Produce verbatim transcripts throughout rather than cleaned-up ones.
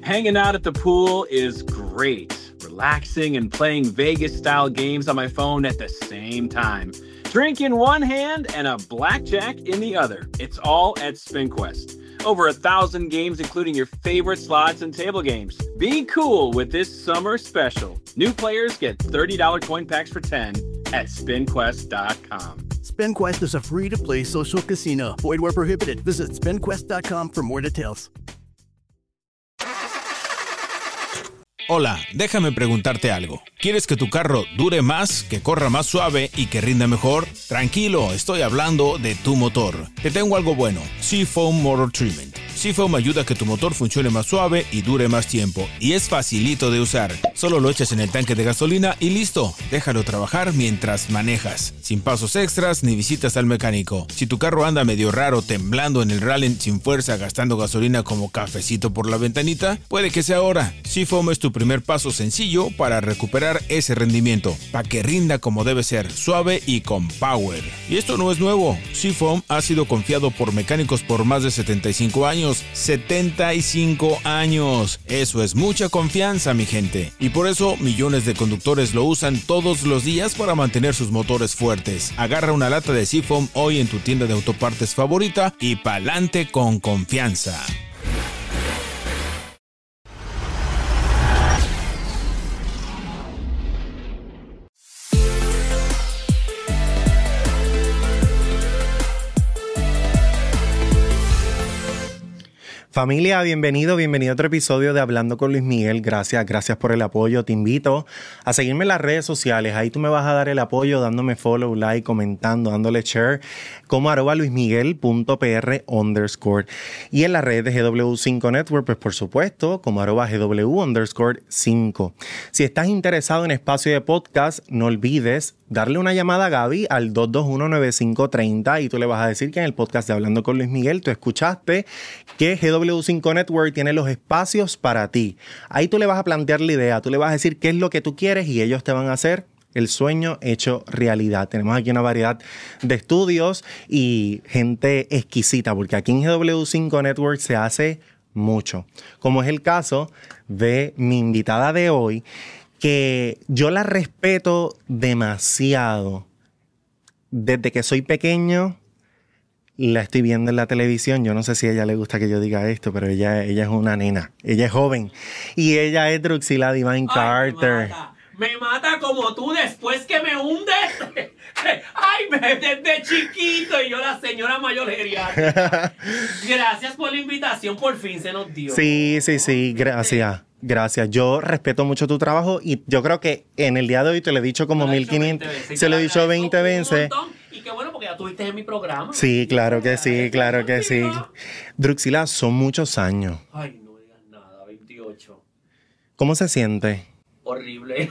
Hanging out at the pool is great. Relaxing and playing Vegas-style games on my phone at the same time. Drink in one hand and a blackjack in the other. It's all at SpinQuest. Over a thousand games, including your favorite slots and table games. Be cool with this summer special. New players get thirty dollars coin packs for ten at spin quest dot com. SpinQuest is a free-to-play social casino. Void where prohibited. Visit spin quest dot com for more details. Hola, déjame preguntarte algo. ¿Quieres que tu carro dure más, que corra más suave y que rinda mejor? Tranquilo, estoy hablando de tu motor. Te tengo algo bueno, Seafoam Motor Treatment. Seafoam ayuda a que tu motor funcione más suave y dure más tiempo. Y es facilito de usar. Solo lo echas en el tanque de gasolina y listo. Déjalo trabajar mientras manejas. Sin pasos extras ni visitas al mecánico. Si tu carro anda medio raro, temblando en el rally sin fuerza, gastando gasolina como cafecito por la ventanita, puede que sea ahora. Seafoam es tu primer paso sencillo para recuperar ese rendimiento. Para que rinda como debe ser, suave y con power. Y esto no es nuevo. Seafoam ha sido confiado por mecánicos por más de setenta y cinco años. setenta y cinco años. Eso es mucha confianza, mi gente. Y por eso millones de conductores lo usan todos los días para mantener sus motores fuertes. Agarra una lata de Seafoam hoy en tu tienda de autopartes favorita y pa'lante con confianza. Familia, bienvenido, bienvenido a otro episodio de Hablando con Luis Miguel. Gracias, gracias por el apoyo. Te invito a seguirme en las redes sociales. Ahí tú me vas a dar el apoyo dándome follow, like, comentando, dándole share como arroba luismiguel.pr underscore. Y en las redes de G W cinco Network, pues por supuesto, como arroba GW underscore cinco. Si estás interesado en espacio de podcast, no olvides darle una llamada a Gaby al dos dos uno, nueve cinco tres cero y tú le vas a decir que en el podcast de Hablando con Luis Miguel tú escuchaste que G W cinco Network tiene los espacios para ti. Ahí tú le vas a plantear la idea, tú le vas a decir qué es lo que tú quieres y ellos te van a hacer el sueño hecho realidad. Tenemos aquí una variedad de estudios y gente exquisita, porque aquí en G W cinco Network se hace mucho. Como es el caso de mi invitada de hoy, que yo la respeto demasiado. Desde que soy pequeño, la estoy viendo en la televisión. Yo no sé si a ella le gusta que yo diga esto, pero ella, ella es una nena. Ella es joven. Y ella es Druxila Divine Ay, Carter. Me mata. me mata como tú después que me hundes. Ay, me, desde chiquito y yo la señora mayor geriátrica. Gracias por la invitación, por fin se nos dio. Sí, sí, sí, gracias. Gracias. Yo respeto mucho tu trabajo y yo creo que en el día de hoy te lo he dicho como mil quinientos. Se lo he dicho veinte veces. Y qué bueno porque ya tuviste en mi programa. Sí, claro que sí, claro que sí. Druxila, son muchos años. Ay, no digas nada, veintiocho. ¿Cómo se siente? Horrible.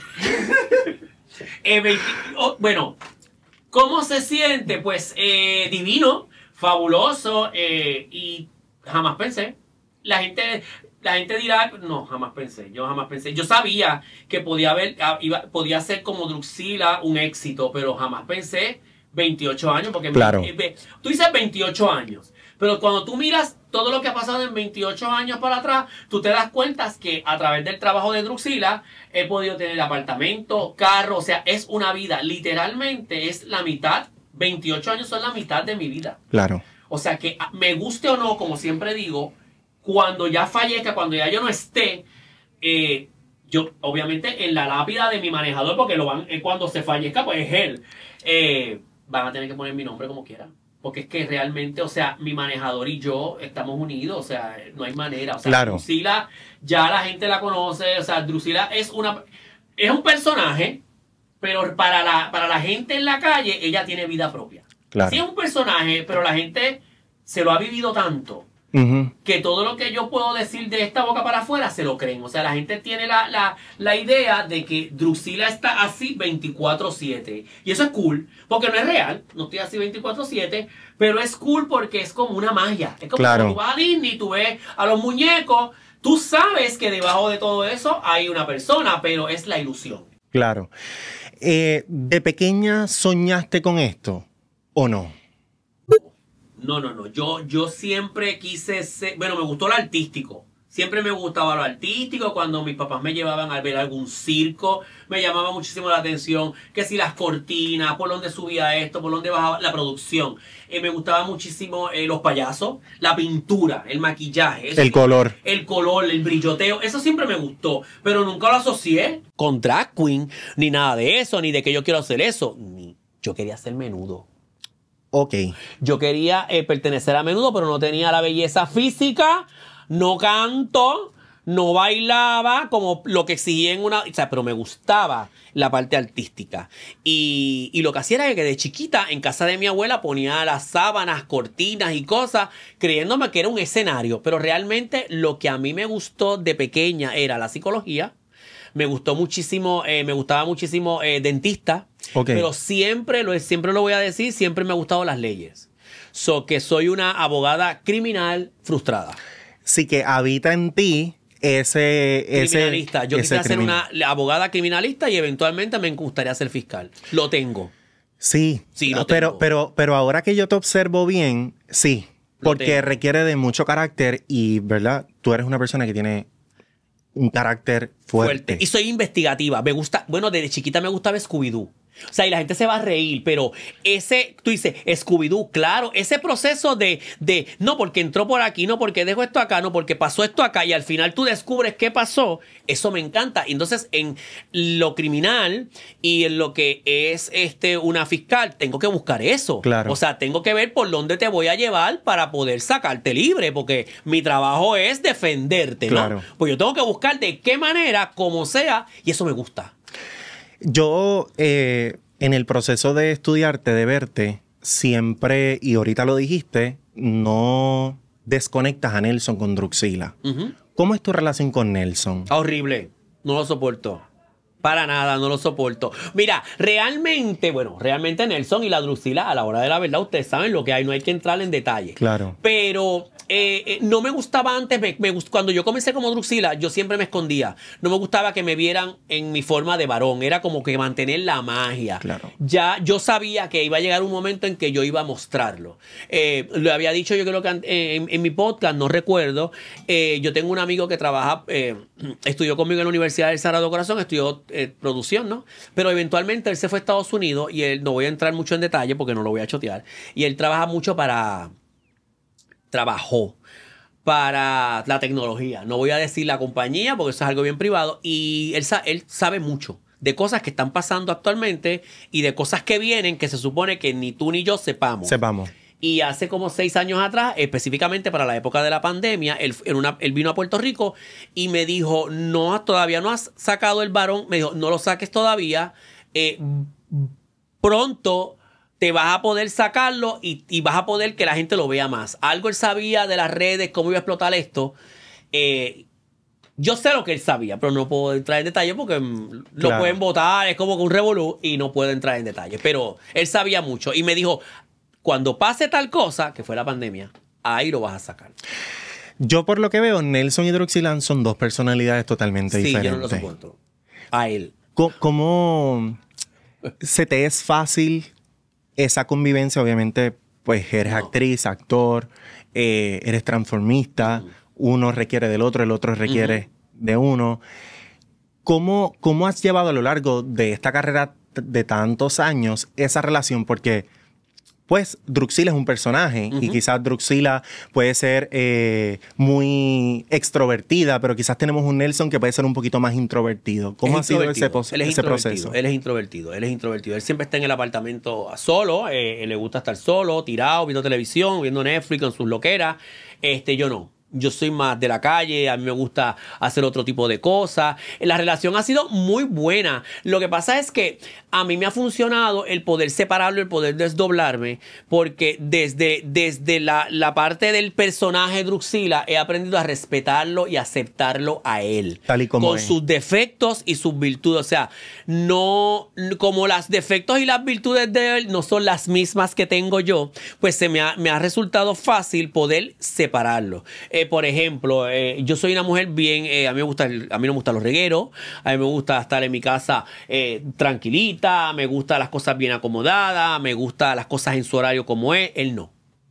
eh, veinte, oh, bueno, ¿cómo se siente? Pues eh, divino, fabuloso eh, y jamás pensé. La gente... La gente dirá, no, jamás pensé, yo jamás pensé. Yo sabía que podía haber, iba, podía ser como Druxila un éxito, pero jamás pensé veintiocho años, porque claro. me, me, tú dices veintiocho años, pero cuando tú miras todo lo que ha pasado en veintiocho años para atrás, tú te das cuenta que a través del trabajo de Druxila he podido tener apartamento, carro, o sea, es una vida, literalmente es la mitad, veintiocho años son la mitad de mi vida. Claro. O sea que me guste o no, como siempre digo, cuando ya fallezca, cuando ya yo no esté, eh, yo obviamente en la lápida de mi manejador, porque lo van, eh, cuando se fallezca, pues es él, eh, van a tener que poner mi nombre como quiera. Porque es que realmente, o sea, mi manejador y yo estamos unidos, o sea, no hay manera. O sea, claro. Druxila, ya la gente la conoce, o sea, Druxila es una, es un personaje, pero para la, para la gente en la calle, ella tiene vida propia. Claro. Sí es un personaje, pero la gente se lo ha vivido tanto. Uh-huh. Que todo lo que yo puedo decir de esta boca para afuera se lo creen. O sea, la gente tiene la, la, la idea de que Druxila está así veinticuatro siete. Y eso es cool, porque no es real. No estoy así veinticuatro siete, pero es cool porque es como una magia. Es como claro. cuando tú vas a Disney, tú ves a los muñecos. Tú sabes que debajo de todo eso hay una persona, pero es la ilusión. Claro. Eh, ¿De pequeña soñaste con esto o no? No, no, no. Yo, yo siempre quise ser... Bueno, me gustó lo artístico. Siempre me gustaba lo artístico. Cuando mis papás me llevaban a ver algún circo, me llamaba muchísimo la atención. Que si las cortinas, por dónde subía esto, por dónde bajaba la producción. Eh, me gustaba muchísimo eh, los payasos, la pintura, el maquillaje. Eso, el color. El color, el brilloteo. Eso siempre me gustó. Pero nunca lo asocié con drag queen, ni nada de eso, ni de que yo quiero hacer eso. Ni yo quería ser menudo. Ok. Yo quería eh, pertenecer a menudo, pero no tenía la belleza física. No canto, no bailaba como lo que exigía en una... O sea, pero me gustaba la parte artística. Y, y lo que hacía era que de chiquita en casa de mi abuela ponía las sábanas, cortinas y cosas, creyéndome que era un escenario. Pero realmente lo que a mí me gustó de pequeña era la psicología. Me gustó muchísimo, eh, me gustaba muchísimo eh, dentista. Okay. Pero siempre lo, siempre lo voy a decir, siempre me han gustado las leyes. So que soy una abogada criminal frustrada. Sí, que habita en ti ese... Criminalista. ese Yo quisiera ese ser crimen. una abogada criminalista y eventualmente me gustaría ser fiscal. Lo tengo. Sí, Sí, lo pero, tengo. pero, pero ahora que yo te observo bien, sí, Lo porque tengo. requiere de mucho carácter y, ¿verdad? Tú eres una persona que tiene un carácter fuerte. Y soy investigativa. Me gusta, bueno, desde chiquita me gustaba Scooby-Doo. O sea, y la gente se va a reír, pero ese, tú dices, Scooby-Doo, claro, ese proceso de, de, no porque entró por aquí, no porque dejó esto acá, no porque pasó esto acá, y al final tú descubres qué pasó, eso me encanta. Y entonces, en lo criminal y en lo que es este una fiscal, tengo que buscar eso. Claro. O sea, tengo que ver por dónde te voy a llevar para poder sacarte libre, porque mi trabajo es defenderte, ¿no? Claro. Pues yo tengo que buscar de qué manera, como sea, y eso me gusta. Yo, eh, en el proceso de estudiarte, de verte, siempre, y ahorita lo dijiste, no desconectas a Nelson con Druxila. Ujú. ¿Cómo es tu relación con Nelson? Horrible. No lo soporto. Para nada, no lo soporto. Mira, realmente, bueno, realmente Nelson y la Druxila, a la hora de la verdad, ustedes saben lo que hay, no hay que entrar en detalle. Claro. Pero eh, eh, no me gustaba antes, me, me gust- cuando yo comencé como Druxila, yo siempre me escondía. No me gustaba que me vieran en mi forma de varón, era como que mantener la magia. Claro. Ya yo sabía que iba a llegar un momento en que yo iba a mostrarlo. Eh, lo había dicho yo creo que an- eh, en, en mi podcast, no recuerdo. Eh, yo tengo un amigo que trabaja, eh, estudió conmigo en la Universidad del Sagrado Corazón, estudió eh, producción, ¿no? Pero eventualmente él se fue a Estados Unidos y él, no voy a entrar mucho en detalle porque no lo voy a chotear, y él trabaja mucho para, trabajó para la tecnología. No voy a decir la compañía porque eso es algo bien privado, y él, sa- él sabe mucho de cosas que están pasando actualmente y de cosas que vienen que se supone que ni tú ni yo sepamos. Sepamos. Y hace como seis años atrás, específicamente para la época de la pandemia, él, en una- él vino a Puerto Rico y me dijo, no, todavía no has sacado el varón. Me dijo, no lo saques todavía. Eh, pronto te vas a poder sacarlo y, y vas a poder que la gente lo vea más. Algo él sabía de las redes, cómo iba a explotar esto. Eh, yo sé lo que él sabía, pero no puedo entrar en detalle porque mm, lo Claro. pueden votar, es como que un revolú y no puedo entrar en detalle. Pero él sabía mucho y me dijo, cuando pase tal cosa, que fue la pandemia, ahí lo vas a sacar. Yo, por lo que veo, Nelson y Druxila son dos personalidades totalmente Sí, diferentes. yo no lo soporto. A él. Co- ¿Cómo se te es fácil esa convivencia? Obviamente, pues eres No. actriz, actor, eh, eres transformista, uno requiere del otro, el otro requiere de uno. ¿Cómo, ¿Cómo has llevado a lo largo de esta carrera t- de tantos años esa relación? Porque, pues, Druxila es un personaje y Ujú. quizás Druxila puede ser eh, muy extrovertida, pero quizás tenemos un Nelson que puede ser un poquito más introvertido. ¿Cómo ha Es sido ese, introvertido. pos- Él es ese introvertido. proceso? Él es introvertido, él es introvertido. Él siempre está en el apartamento solo, eh, él le gusta estar solo, tirado, viendo televisión, viendo Netflix con sus loqueras. Este, yo no. Yo soy más de la calle, a mí me gusta hacer otro tipo de cosas. La relación ha sido muy buena. Lo que pasa es que a mí me ha funcionado el poder separarlo, el poder desdoblarme, porque desde, desde la, la parte del personaje Druxila he aprendido a respetarlo y aceptarlo a él. Tal y como con es. sus defectos y sus virtudes. O sea, no, como los defectos y las virtudes de él no son las mismas que tengo yo, pues se me ha, me ha resultado fácil poder separarlo. Eh, por ejemplo, eh, yo soy una mujer bien, eh, a mí me gusta el- a mí no me gustan los regueros, a mí me gusta estar en mi casa eh, tranquilita, me gustan las cosas bien acomodadas, me gustan las cosas en su horario como es, él no.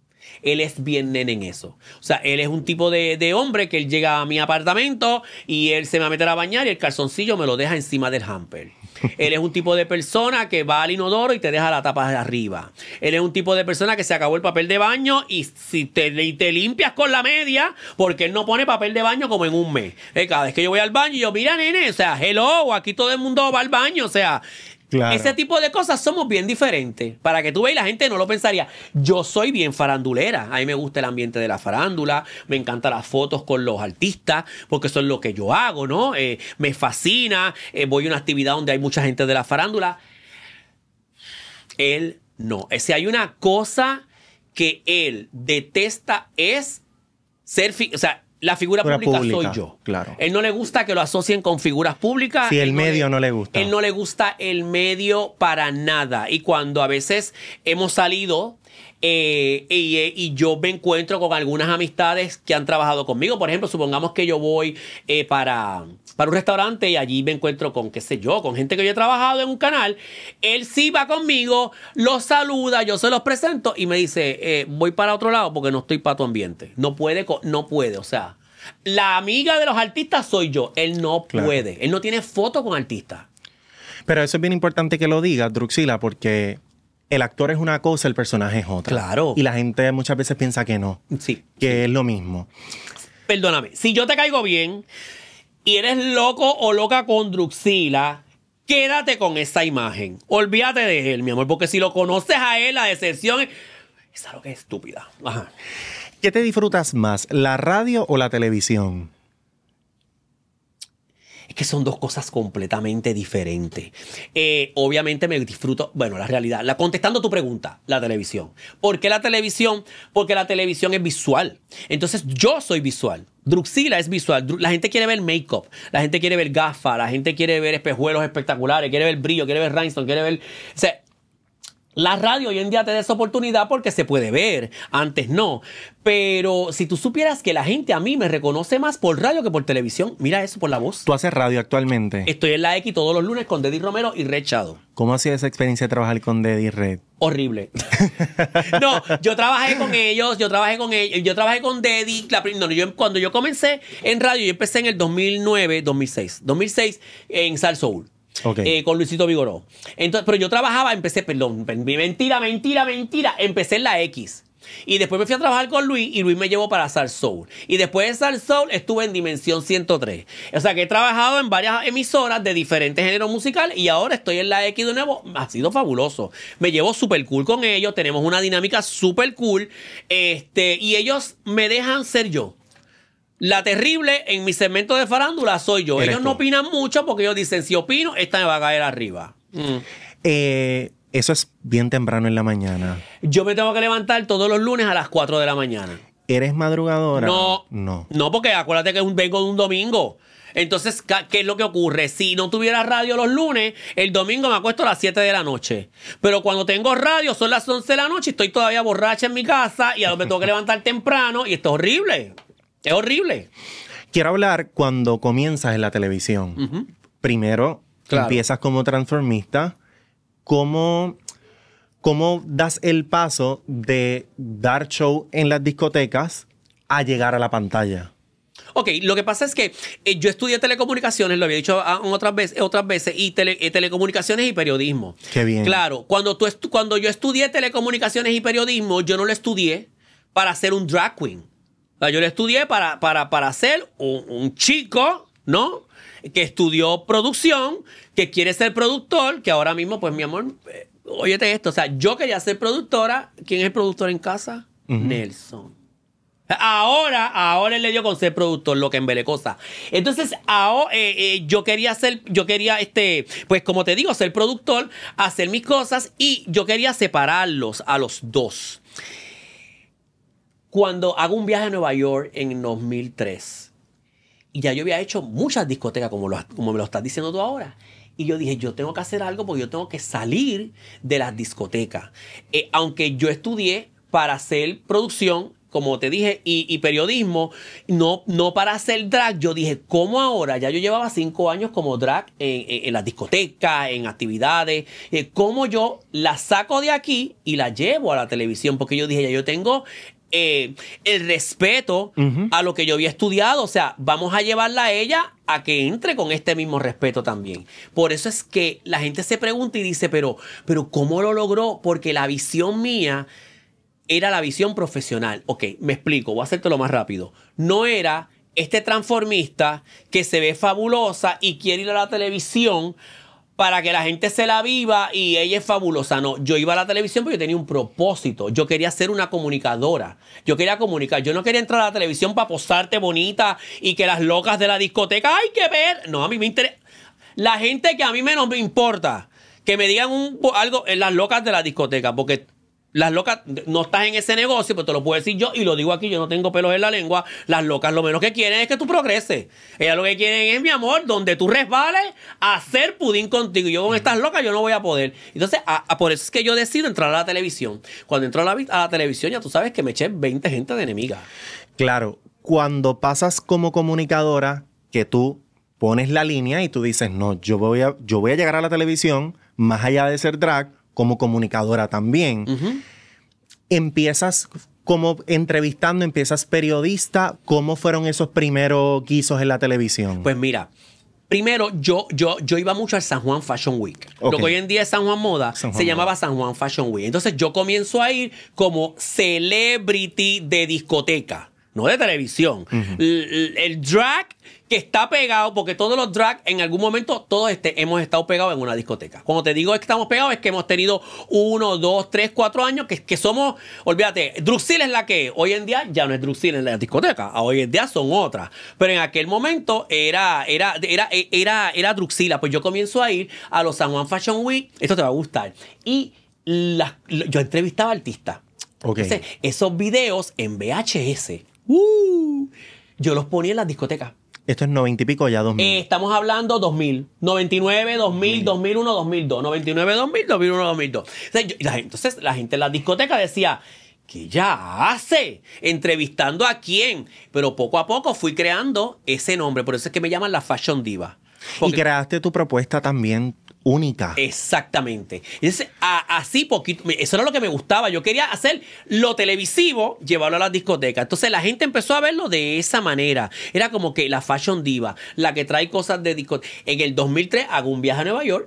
él es bien nene en eso. O sea, él es un tipo de, de hombre que él llega a mi apartamento y él se me va a meter a bañar y el calzoncillo me lo deja encima del hamper. Él es un tipo de persona que va al inodoro y te deja la tapa de arriba. Él es un tipo de persona que se acabó el papel de baño y si te, y te limpias con la media, porque él no pone papel de baño como en un mes. Eh, cada vez que yo voy al baño, yo, mira, nene, o sea, hello, aquí todo el mundo va al baño, o sea... Claro. Ese tipo de cosas somos bien diferentes. Para que tú veas, la gente no lo pensaría. Yo soy bien farandulera. A mí me gusta el ambiente de la farándula. Me encantan las fotos con los artistas, porque eso es lo que yo hago, ¿no? Eh, me fascina. Eh, voy a una actividad donde hay mucha gente de la farándula. Él no. Si hay una cosa que él detesta es ser... Fi- o sea, la figura pública, pública soy yo. Claro. Él no le gusta que lo asocien con figuras públicas. Sí, el él medio no le, no le gusta. Él no le gusta el medio para nada. Y cuando a veces hemos salido eh, y, y yo me encuentro con algunas amistades que han trabajado conmigo. Por ejemplo, supongamos que yo voy eh, para, para un restaurante y allí me encuentro con, qué sé yo, con gente que yo he trabajado en un canal. Él sí va conmigo, los saluda, yo se los presento y me dice, eh, voy para otro lado porque no estoy para tu ambiente. No puede, no puede, o sea... La amiga de los artistas soy yo. Él no claro. puede. Él no tiene foto con artistas. Pero eso es bien importante que lo digas, Druxila, porque el actor es una cosa, el personaje es otra. Claro. Y la gente muchas veces piensa que no. Sí. Que sí. es lo mismo. Perdóname. Si yo te caigo bien y eres loco o loca con Druxila, quédate con esa imagen. Olvídate de él, mi amor. Porque si lo conoces a él, la decepción es... Esa es lo que es estúpida. Ajá. ¿Qué te disfrutas más, la radio o la televisión? Es que son dos cosas completamente diferentes. Eh, obviamente me disfruto, bueno, la realidad, la, contestando tu pregunta, la televisión. ¿Por qué la televisión? Porque la televisión es visual. Entonces yo soy visual. Druxila es visual. La gente quiere ver make-up, la gente quiere ver gafas, la gente quiere ver espejuelos espectaculares, quiere ver brillo, quiere ver rhinestone, quiere ver... O sea, la radio hoy en día te da esa oportunidad porque se puede ver, antes no. Pero si tú supieras que la gente a mí me reconoce más por radio que por televisión, mira eso, por la voz. ¿Tú haces radio actualmente? Estoy en la X todos los lunes con Deddy Romero y Red Shadow. ¿Cómo ha sido esa experiencia de trabajar con Deddy y Red? Horrible. No, yo trabajé con ellos, yo trabajé con ellos, yo trabajé con Deddy. La, no, yo, cuando yo comencé en radio, yo empecé en el dos mil nueve, dos mil seis. dos mil seis en Sal Soul. Okay. Eh, con Luisito Vigoró. Entonces, pero yo trabajaba, empecé, perdón, mentira, mentira, mentira, empecé en la X. Y después me fui a trabajar con Luis y Luis me llevó para Sal Soul. Y después de Sal Soul estuve en Dimensión ciento tres. O sea que he trabajado en varias emisoras de diferentes géneros musicales y ahora estoy en la X de nuevo. Ha sido fabuloso. Me llevo súper cool con ellos, tenemos una dinámica súper cool. Este, y ellos me dejan ser yo. La terrible en mi segmento de farándula soy yo. Ellos no opinan mucho porque ellos dicen, si opino, esta me va a caer arriba. Mm. Eh, eso es bien temprano en la mañana. Yo me tengo que levantar todos los lunes a las cuatro de la mañana. ¿Eres madrugadora? No. No. No, porque acuérdate que vengo de un domingo. Entonces, ¿qué es lo que ocurre? Si no tuviera radio los lunes, el domingo me acuesto a las siete de la noche. Pero cuando tengo radio son las once de la noche y estoy todavía borracha en mi casa y ahora me tengo que levantar temprano y esto es horrible. Es horrible. Quiero hablar cuando comienzas en la televisión. Uh-huh. Primero, claro. Empiezas como transformista. ¿Cómo, ¿Cómo das el paso de dar show en las discotecas a llegar a la pantalla? Ok, lo que pasa es que eh, yo estudié telecomunicaciones, lo había dicho a, a otras veces, otras veces y tele, eh, telecomunicaciones y periodismo. Qué bien. Claro, cuando, tú estu- cuando yo estudié telecomunicaciones y periodismo, yo no lo estudié para ser un drag queen. O sea, yo lo estudié para, para, para ser un, un chico, ¿no? Que estudió producción, que quiere ser productor, que ahora mismo, pues, mi amor, eh, óyete esto. O sea, yo quería ser productora. ¿Quién es el productor en casa? Uh-huh. Nelson. Ahora, ahora él le dio con ser productor, lo que embelecosa. Entonces, ahora, eh, eh, yo quería ser, yo quería, este, pues como te digo, ser productor, hacer mis cosas y yo quería separarlos a los dos. Cuando hago un viaje a Nueva York en dos mil tres, y ya yo había hecho muchas discotecas, como, lo, como me lo estás diciendo tú ahora, y yo dije, yo tengo que hacer algo porque yo tengo que salir de las discotecas. Eh, aunque yo estudié para hacer producción, como te dije, y, y periodismo, no, no para hacer drag. Yo dije, ¿cómo ahora? Ya yo llevaba cinco años como drag en, en, en las discotecas, en actividades. Eh, ¿Cómo yo la saco de aquí y la llevo a la televisión? Porque yo dije, ya yo tengo eh, el respeto Ujú. a lo que yo había estudiado. O sea, vamos a llevarla a ella a que entre con este mismo respeto también. Por eso es que la gente se pregunta y dice, pero, pero ¿cómo lo logró? Porque la visión mía era la visión profesional. Ok, me explico, voy a hacerte lo más rápido. No era este transformista que se ve fabulosa y quiere ir a la televisión para que la gente se la viva y ella es fabulosa. No, yo iba a la televisión porque yo tenía un propósito. Yo quería ser una comunicadora. Yo quería comunicar. Yo no quería entrar a la televisión para posarte bonita y que las locas de la discoteca, ¡hay que ver! No, a mí me interesa. La gente que a mí menos me importa, que me digan un, algo en las locas de la discoteca, porque las locas, no estás en ese negocio, pero te lo puedo decir yo y lo digo aquí, yo no tengo pelos en la lengua. Las locas lo menos que quieren es que tú progreses. Ellas lo que quieren es, mi amor, donde tú resbales, hacer pudín contigo. Y yo con estas locas yo no voy a poder. Entonces, a, a, por eso es que yo decido entrar a la televisión. Cuando entro a la, a la televisión, ya tú sabes que me eché veinte gente de enemiga. Claro, cuando pasas como comunicadora, que tú pones la línea y tú dices, no, yo voy a, yo voy a llegar a la televisión, más allá de ser drag, como comunicadora también. Uh-huh. Empiezas como entrevistando, empiezas periodista. ¿Cómo fueron esos primeros guisos en la televisión? Pues mira, primero yo, yo, yo iba mucho al San Juan Fashion Week. Okay. Lo que hoy en día es San Juan Moda, San Juan se Moda. llamaba San Juan Fashion Week. Entonces yo comienzo a ir como celebrity de discoteca, no de televisión. Uh-huh. el, el drag que está pegado, porque todos los drag en algún momento, todos este, hemos estado pegados en una discoteca. Cuando te digo es que estamos pegados, es que hemos tenido uno, dos, tres, cuatro años que, que somos, olvídate, Druxil es la que hoy en día ya no es Druxil en la discoteca, hoy en día son otras. Pero en aquel momento era, era, era, era, era Druxila. Pues yo comienzo a ir a los San Juan Fashion Week, esto te va a gustar. Y la, yo entrevistaba artistas. Okay. Entonces, esos videos en V H S, uh, yo los ponía en las discotecas. Esto es noventa y pico, ya dos mil. Eh, estamos hablando dos mil, noventa y nueve, dos mil, dos mil uno, dos mil dos, noventa y nueve, dos mil, dos mil uno, dos mil dos. O sea, yo- la gente- entonces la gente en la discoteca decía, ¿qué ya hace? ¿Entrevistando a quién? Pero poco a poco fui creando ese nombre, por eso es que me llaman la Fashion Diva. Y Porque- creaste tu propuesta también única. Exactamente. Entonces, a- así poquito, me- eso era lo que me gustaba. Yo quería hacer lo televisivo, llevarlo a las discotecas. Entonces la gente empezó a verlo de esa manera. Era como que la Fashion Diva, la que trae cosas de discoteca. En el dos mil tres hago un viaje a Nueva York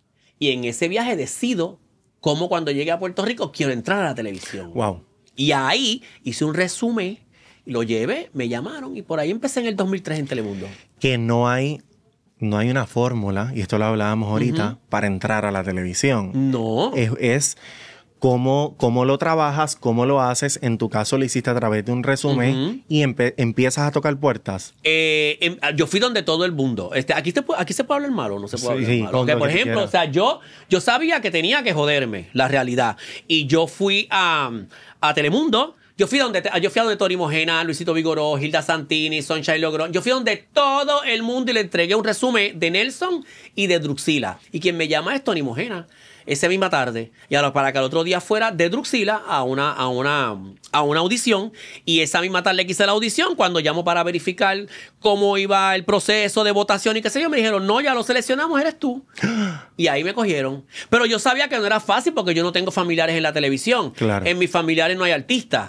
y en ese viaje decido cómo cuando llegue a Puerto Rico quiero entrar a la televisión. Wow. Y ahí hice un resumen, lo llevé, me llamaron y por ahí empecé en el dos mil tres en Telemundo. Que no hay, no hay una fórmula, y esto lo hablábamos ahorita, Ujú. para entrar a la televisión. No. Es, es cómo, cómo lo trabajas, cómo lo haces. En tu caso lo hiciste a través de un resumen Ujú. y empe- empiezas a tocar puertas. Eh, em, yo fui donde todo el mundo. Este, aquí, se puede, aquí se puede hablar malo, no se puede Sí, hablar sí, malo. con Ok, lo por que ejemplo, quieras. o sea, yo, yo sabía que tenía que joderme, la realidad. Y yo fui a, a Telemundo. Yo fui, donde, yo fui a donde Tony Mojena, Luisito Vigoró, Hilda Santini, Sunshine Logrón. Yo fui donde todo el mundo y le entregué un resumen de Nelson y de Druxila. Y quien me llama es Tony Mojena. Esa misma tarde. Y ahora para que al otro día fuera de Druxila a una, a una, a una audición. Y esa misma tarde que hice la audición, cuando llamo para verificar cómo iba el proceso de votación y qué sé yo, me dijeron, no, ya lo seleccionamos, eres tú. Y ahí me cogieron. Pero yo sabía que no era fácil porque yo no tengo familiares en la televisión. Claro. En mis familiares no hay artistas.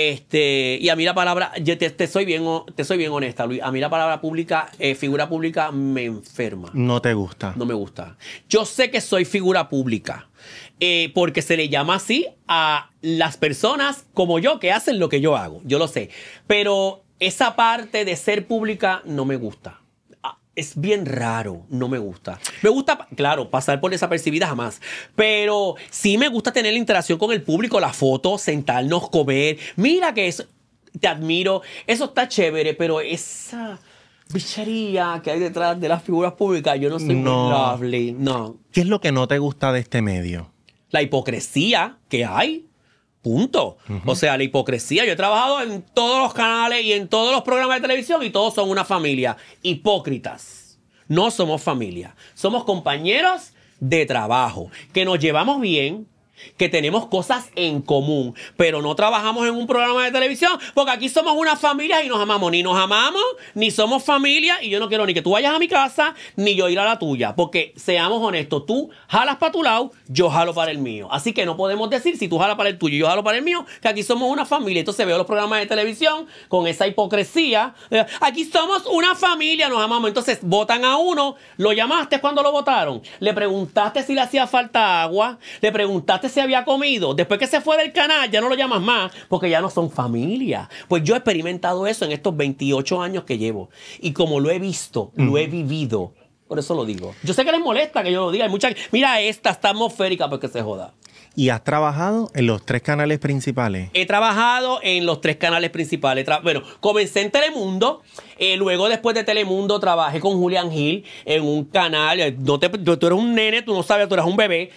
Este, y a mí la palabra, yo te, te soy bien, ho- te soy bien honesta, Luis. A mí la palabra pública, eh, figura pública, me enferma. No te gusta. No me gusta. Yo sé que soy figura pública. eh, porque se le llama así a las personas como yo que hacen lo que yo hago. Yo lo sé. Pero esa parte de ser pública no me gusta. Ah, Es bien raro, no me gusta. Me gusta, claro, pasar por desapercibida jamás. Pero sí me gusta tener la interacción con el público, la foto, sentarnos, comer. Mira que eso, te admiro. Eso está chévere, pero esa bichería que hay detrás de las figuras públicas, yo no soy No. muy lovely. No. ¿Qué es lo que no te gusta de este medio? La hipocresía que hay. Punto. O sea, la hipocresía. Yo he trabajado en todos los canales y en todos los programas de televisión y todos son una familia. Hipócritas. No somos familia. Somos compañeros de trabajo. Que nos llevamos bien, que tenemos cosas en común, pero no trabajamos en un programa de televisión, porque aquí somos una familia y nos amamos. Ni nos amamos, ni somos familia, y yo no quiero ni que tú vayas a mi casa, ni yo ir a la tuya, porque seamos honestos, tú jalas para tu lado, yo jalo para el mío. Así que no podemos decir, si tú jalas para el tuyo y yo jalo para el mío, que aquí somos una familia. Entonces veo los programas de televisión con esa hipocresía. Eh, aquí somos una familia, nos amamos. Entonces votan a uno, lo llamaste cuando lo votaron, le preguntaste si le hacía falta agua, le preguntaste si había comido. Después que se fue del canal, ya no lo llamas más, porque ya no son familia. Pues yo he experimentado eso en estos veintiocho años que llevo. Y como lo he visto, mm. lo he vivido, por eso lo digo. Yo sé que les molesta que yo lo diga. Hay mucha, mira, esta está atmosférica porque se joda. ¿Y has trabajado en los tres canales principales? He trabajado en los tres canales principales. Tra bueno, comencé en Telemundo. Eh, luego, después de Telemundo, trabajé con Julián Gil en un canal. No te, tú, tú eres un nene, tú no sabes, tú eres un bebé.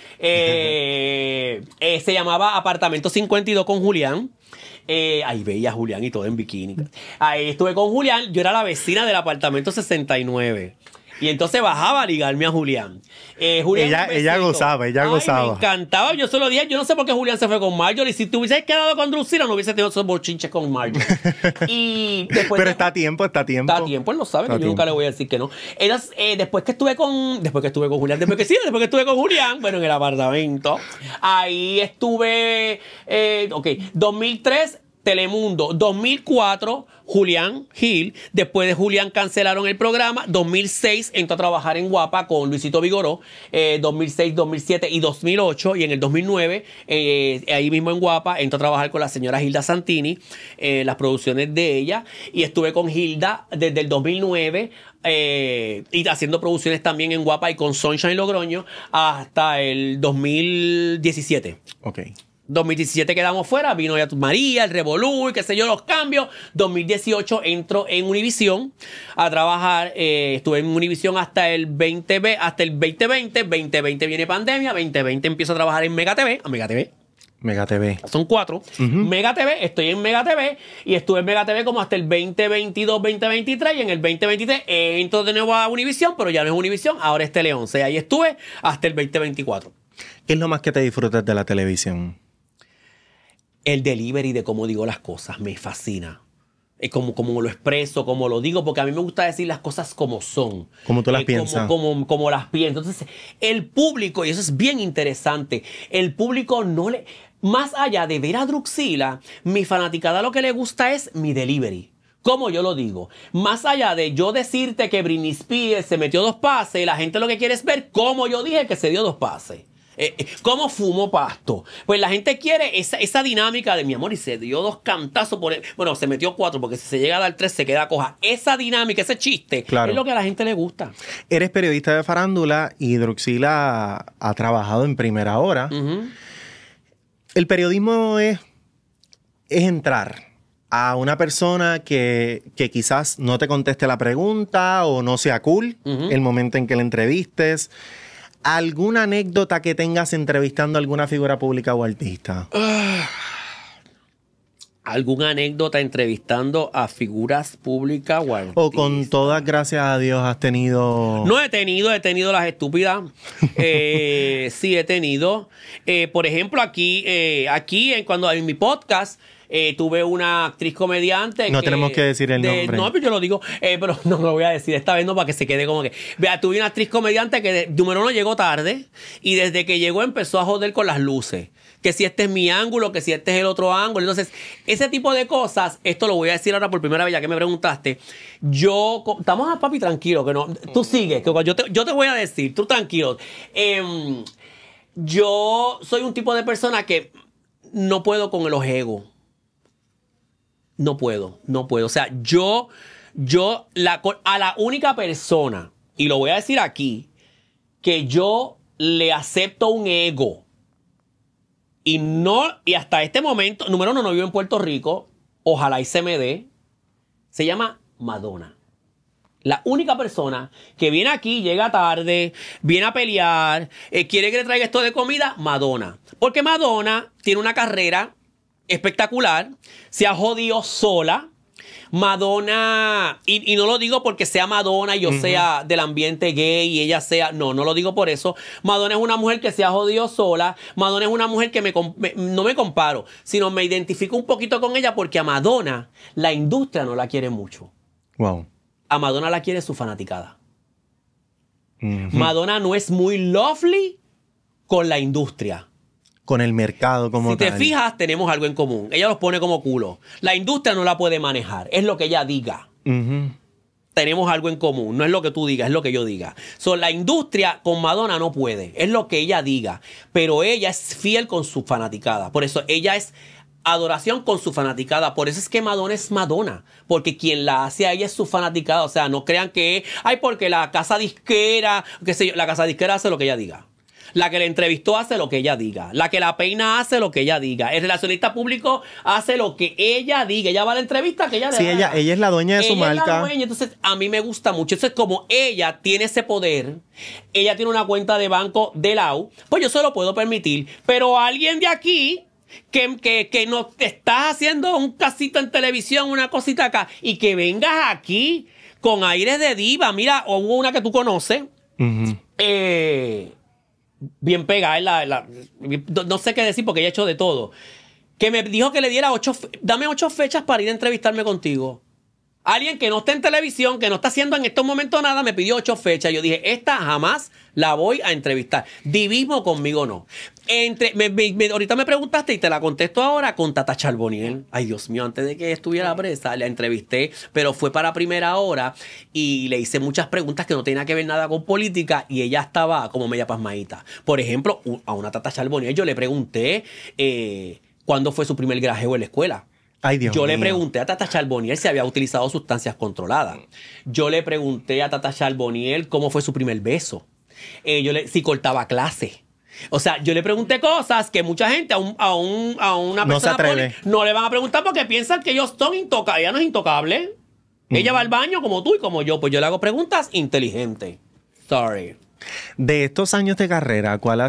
Eh, eh, se llamaba Apartamento cincuenta y dos con Julián. Eh, ahí veía a Julián y todo en bikini. Ahí estuve con Julián. Yo era la vecina del apartamento sesenta y nueve. Y entonces bajaba a ligarme a Julián. Eh, Julián ella, ella gozaba, ella Ay, gozaba. Me encantaba. Yo solo dije, yo no sé por qué Julián se fue con Marjorie. Si te hubieses quedado con Drusila, no hubiese tenido esos bochinches con Marjorie. Y después Pero de, está a tiempo, está a tiempo. Está a tiempo, él lo sabe, está que yo nunca le voy a decir que no. Era, eh, después que estuve con. Después que estuve con Julián, después que sí, después que estuve con Julián, bueno, en el apartamento. Ahí estuve. Eh, ok, dos mil tres. Telemundo, dos mil cuatro, Julián Gil. Después de Julián cancelaron el programa. dos mil seis entró a trabajar en Guapa con Luisito Vigoró. Eh, dos mil seis, dos mil siete y dos mil ocho. Y en el dos mil nueve, eh, ahí mismo en Guapa, entró a trabajar con la señora Hilda Santini, eh, las producciones de ella. Y estuve con Hilda desde el dos mil nueve. Eh, y haciendo producciones también en Guapa y con Sunshine Logroño hasta el dos mil diecisiete. Ok. dos mil diecisiete quedamos fuera, vino ya María, el revolú y qué sé yo, los cambios. dos mil dieciocho entro en Univisión a trabajar. Eh, estuve en Univisión hasta el veinte, hasta el veinte veinte. veinte veinte viene pandemia. veinte veinte empiezo a trabajar en Mega T V. A Mega T V. Mega T V. Son cuatro. Uh-huh. Mega T V, estoy en Mega T V y estuve en Mega T V como hasta el veinte veintidós, veinte veintitrés. Y en el veinte veintitrés entro de nuevo a Univisión, pero ya no es Univisión, ahora es Tele once. Ahí estuve hasta el veinte veinticuatro. ¿Qué es lo más que te disfrutas de la televisión? El delivery de cómo digo las cosas me fascina. Es como, como lo expreso, como lo digo, porque a mí me gusta decir las cosas como son. Como tú las eh, piensas. Como, como, como las pienso. Entonces, el público, y eso es bien interesante, el público no le... Más allá de ver a Drusila, mi fanaticada lo que le gusta es mi delivery. Como yo lo digo. Más allá de yo decirte que Britney Spears se metió dos pases, la gente lo que quiere es ver cómo yo dije que se dio dos pases. Eh, eh, ¿Cómo fumo pasto? Pues la gente quiere esa, esa dinámica de mi amor y se dio dos cantazos por el, bueno, se metió cuatro porque si se llega a dar tres se queda coja. Esa dinámica, ese chiste, claro, es lo que a la gente le gusta. Eres periodista de farándula y Drusila ha, ha trabajado en Primera Hora. Uh-huh. El periodismo es, es entrar a una persona que, que quizás no te conteste la pregunta o no sea cool uh-huh. el momento en que la entrevistes. ¿Alguna anécdota que tengas entrevistando a alguna figura pública o artista? Uh, ¿Alguna anécdota entrevistando a figuras públicas o artistas? O con todas, gracias a Dios, has tenido... No he tenido, he tenido las estúpidas. eh, sí, he tenido. Eh, por ejemplo, aquí, eh, aquí en, cuando en mi podcast... Eh, tuve una actriz comediante. No que, tenemos que decir el de, nombre. No, pero yo lo digo, eh, pero no lo voy a decir esta vez no para que se quede como que. Vea, tuve una actriz comediante que de, número uno llegó tarde y desde que llegó empezó a joder con las luces. Que si este es mi ángulo, que si este es el otro ángulo. Entonces, ese tipo de cosas, esto lo voy a decir ahora por primera vez ya que me preguntaste. Yo, estamos a papi tranquilo, que no. Tú sigue, que yo te, yo te voy a decir, tú tranquilo. Eh, yo soy un tipo de persona que no puedo con los egos. No puedo, no puedo. O sea, yo, yo, la, a la única persona, y lo voy a decir aquí, que yo le acepto un ego, y no, y hasta este momento, número uno, no vivo en Puerto Rico, ojalá y se me dé, se llama Madonna. La única persona que viene aquí, llega tarde, viene a pelear, eh, quiere que le traiga esto de comida, Madonna. Porque Madonna tiene una carrera espectacular, se ha jodido sola, Madonna, y, y no lo digo porque sea Madonna y yo uh-huh. sea del ambiente gay y ella sea, no, no lo digo por eso. Madonna es una mujer que se ha jodido sola. Madonna es una mujer que me, me, no me comparo, sino me identifico un poquito con ella porque a Madonna la industria no la quiere mucho. Wow. A Madonna la quiere su fanaticada. Uh-huh. Madonna no es muy lovely con la industria. Con el mercado como tal. Si te fijas, tenemos algo en común. Ella los pone como culo. La industria no la puede manejar. Es lo que ella diga. Uh-huh. Tenemos algo en común. No es lo que tú digas, es lo que yo diga. So, la industria con Madonna no puede. Es lo que ella diga. Pero ella es fiel con su fanaticada. Por eso ella es adoración con su fanaticada. Por eso es que Madonna es Madonna. Porque quien la hace a ella es su fanaticada. O sea, no crean que... Ay, porque la casa disquera... Qué sé yo, la casa disquera hace lo que ella diga. La que la entrevistó hace lo que ella diga. La que la peina hace lo que ella diga. El relacionista público hace lo que ella diga. Ella va a la entrevista que ella le Sí, ella, ella es la dueña de ella su marca. Es la dueña. Entonces, a mí me gusta mucho. Entonces, como ella tiene ese poder, ella tiene una cuenta de banco de Lau, pues yo se lo puedo permitir. Pero alguien de aquí... Que, que, que no te estás haciendo un casito en televisión, una cosita acá, y que vengas aquí con aires de diva. Mira, hubo una que tú conoces, Uh-huh. eh, bien pegada, en la, la, no sé qué decir porque ella ha hecho de todo, que me dijo que le diera ocho, dame ocho fechas para ir a entrevistarme contigo. Alguien que no está en televisión, que no está haciendo en estos momentos nada, me pidió ocho fechas. Yo dije, esta jamás la voy a entrevistar. Divismo conmigo no. Entre, me, me, me, ahorita me preguntaste y te la contesto ahora con Tata Charboniel. Ay, Dios mío, antes de que estuviera presa, la entrevisté, pero fue para primera hora y le hice muchas preguntas que no tenían que ver nada con política y ella estaba como media pasmadita. Por ejemplo, a una Tata Charboniel yo le pregunté eh, cuándo fue su primer grajeo en la escuela. Ay, Dios Yo mío. le pregunté a Tata Charboniel si había utilizado sustancias controladas. Yo le pregunté a Tata Charboniel cómo fue su primer beso. Eh, yo le, si cortaba clase. O sea, yo le pregunté cosas que mucha gente a, un, a, un, a una No se persona atreve. poli- no le van a preguntar porque piensan que ellos son intocables. Ella no es intocable. Mm. Ella va al baño como tú y como yo. Pues yo le hago preguntas inteligentes. Sorry. De estos años de carrera, ¿cuál ha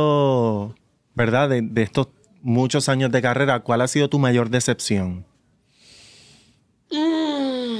sido, verdad, de, de estos muchos años de carrera, cuál ha sido tu mayor decepción? Mm.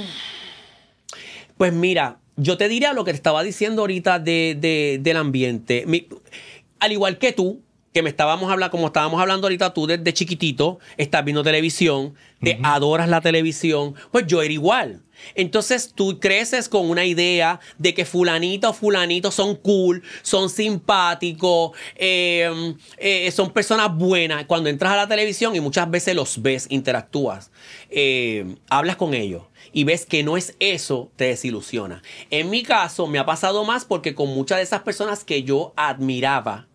Pues mira, yo te diría lo que te estaba diciendo ahorita de, de, del ambiente. Mi, al igual que tú, que me estábamos hablando, como estábamos hablando ahorita, tú desde chiquitito estás viendo televisión, te uh-huh. adoras la televisión, pues yo era igual. Entonces tú creces con una idea de que fulanito o fulanito son cool, son simpáticos, eh, eh, son personas buenas. Cuando entras a la televisión y muchas veces los ves, interactúas, eh, hablas con ellos y ves que no es eso, te desilusiona. En mi caso me ha pasado más porque con muchas de esas personas que yo admiraba,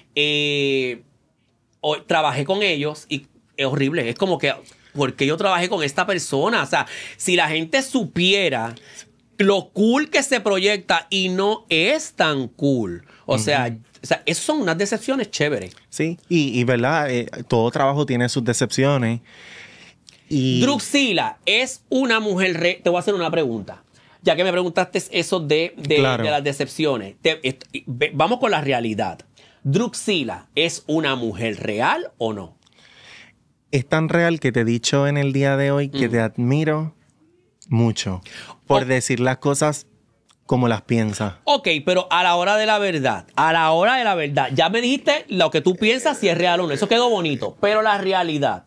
eh, hoy trabajé con ellos y es horrible. Es como que, ¿por qué yo trabajé con esta persona? O sea, si la gente supiera lo cool que se proyecta y no es tan cool. O, uh-huh. sea, o sea, esas son unas decepciones chéveres. Sí, y, y verdad, eh, todo trabajo tiene sus decepciones. Y... Druxila es una mujer... Re... Te voy a hacer una pregunta. Ya que me preguntaste eso de, de, claro. de las decepciones. Te, est- vamos con la realidad. ¿Druxila es una mujer real o no? Es tan real que te he dicho en el día de hoy que mm. te admiro mucho por oh. decir las cosas como las piensas. Ok, pero a la hora de la verdad, a la hora de la verdad, ya me dijiste lo que tú piensas si es real o no. Eso quedó bonito, pero la realidad.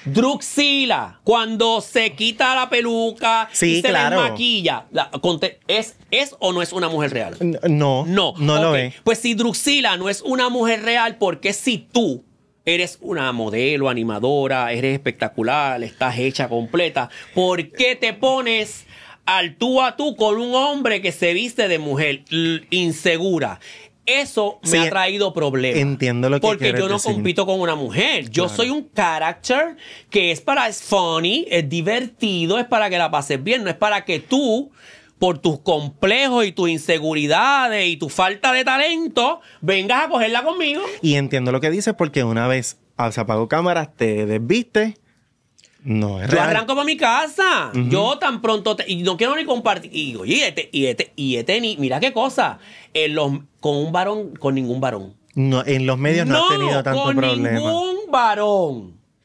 Druxila, cuando se quita la peluca sí, y se claro. desmaquilla, la, ¿es, ¿es o no es una mujer real? No, no, no okay. lo es. Pues si Druxila no es una mujer real, ¿por qué si tú eres una modelo, animadora, eres espectacular, estás hecha completa, ¿por qué te pones al tú a tú con un hombre que se viste de mujer insegura? Eso me sí, ha traído problemas. Entiendo lo que porque yo no decir. compito con una mujer. Yo claro. soy un character que es para, es funny, es divertido, es para que la pases bien. No es para que tú, por tus complejos y tus inseguridades y tu falta de talento, vengas a cogerla conmigo. Y entiendo lo que dices porque una vez se apagó cámaras, te desviste. No, es yo real. arranco para mi casa. Uh-huh. Yo tan pronto te, y no quiero ni compartir. Y digo, y este, y este, y este, ni, mira qué cosa. En los, con un varón, con ningún varón. No, en los medios no, no has tenido tanto con problema. Ningún varón.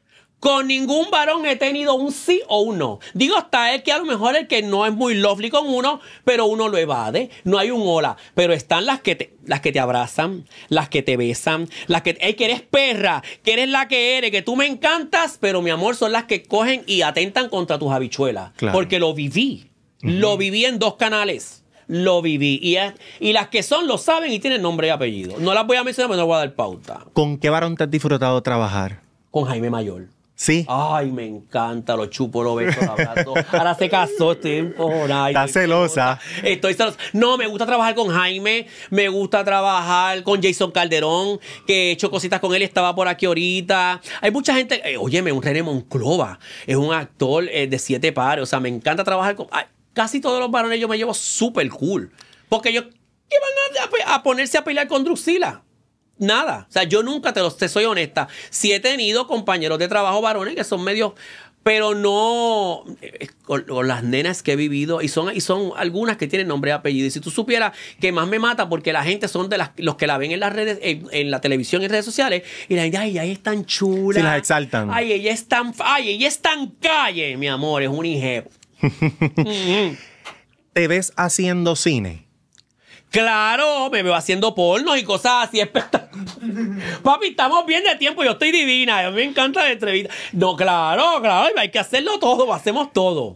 Con ningún varón he tenido un sí o un no. Digo, hasta el que a lo mejor el que no es muy lovely con uno, pero uno lo evade. No hay un hola. Pero están las que te, las que te abrazan, las que te besan, las que, hey, que eres perra, que eres la que eres, que tú me encantas, pero mi amor, son las que cogen y atentan contra tus habichuelas. Claro. Porque lo viví. Uh-huh. Lo viví en dos canales. Lo viví. Y, es, y las que son lo saben y tienen nombre y apellido. No las voy a mencionar, pero no voy a dar pauta. ¿Con qué varón te has disfrutado trabajar? Con Jaime Mayor. Sí. Ay, me encanta, lo chupo, lo beso, lo abrazo. Ahora se casó, estoy empojonada. Está celosa. Estoy celosa. No, me gusta trabajar con Jaime, me gusta trabajar con Jason Calderón, que he hecho cositas con él, estaba por aquí ahorita. Hay mucha gente, eh, óyeme, un René Monclova, es un actor eh, de siete pares, o sea, me encanta trabajar con... Ay, casi todos los varones yo me llevo súper cool. Porque ellos, ¿qué van a, a ponerse a pelear con Druxila? Nada. O sea, yo nunca, te, lo, te soy honesta, sí he tenido compañeros de trabajo varones que son medios, pero no eh, con, con las nenas que he vivido, y son, y son algunas que tienen nombre y apellido. Y si tú supieras que más me mata, porque la gente son de las, los que la ven en las redes, en, en la televisión y en redes sociales, y la gente, ay, ella es tan chula. Sí, las exaltan. Ay, ella es tan, ay, ella es tan calle, mi amor, es un hijo. mm-hmm. ¿Te ves haciendo cine? Claro, me veo haciendo porno y cosas así espectaculares. Papi, estamos bien de tiempo, yo estoy divina, a mí me encanta la entrevista. No, claro, claro, hay que hacerlo todo, hacemos todo.